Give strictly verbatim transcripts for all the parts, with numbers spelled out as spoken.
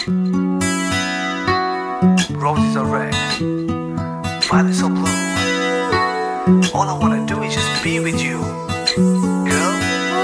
Roses are red, violets are blue. All I wanna do is just be with you, girl.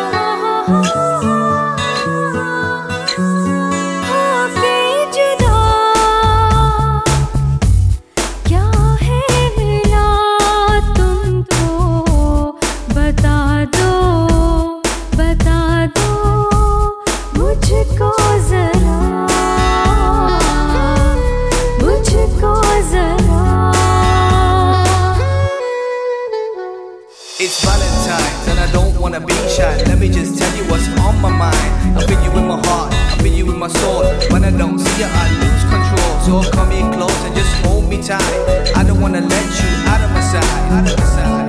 It's Valentine's and I don't wanna be shy. Let me just tell you what's on my mind. I feel you in my heart, I feel you in my soul. When I don't see you, I lose control. So come here close and just hold me tight. I don't wanna let you out of my sight, out of my sight.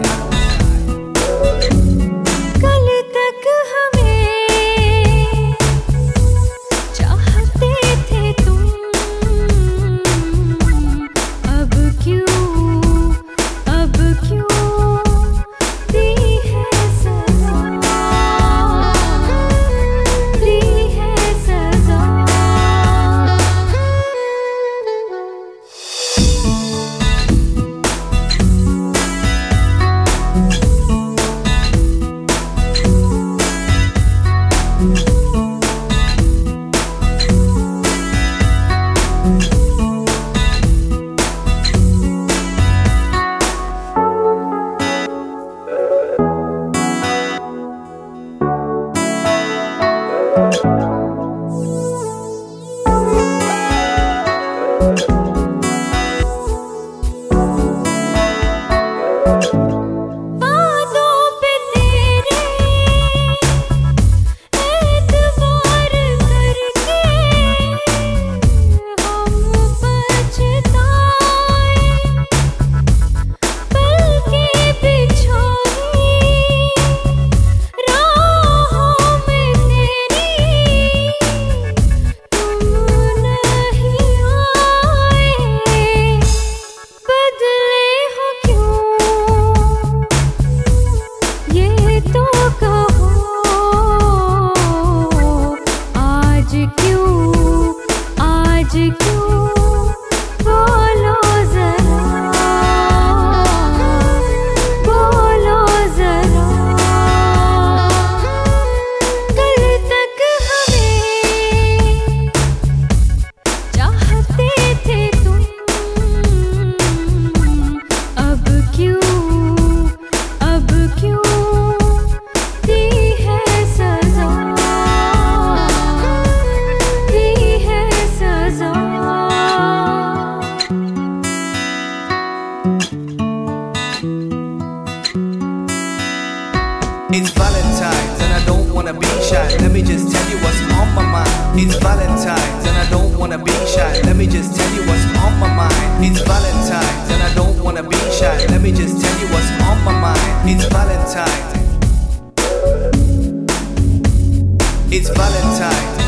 It's Valentine's and I don't wanna be shy. Let me just tell you what's on my mind. It's Valentine's and I don't wanna be shy. Let me just tell you what's on my mind. It's Valentine's and I don't wanna be shy. Let me just tell you what's on my mind. It's Valentine's. It's Valentine's.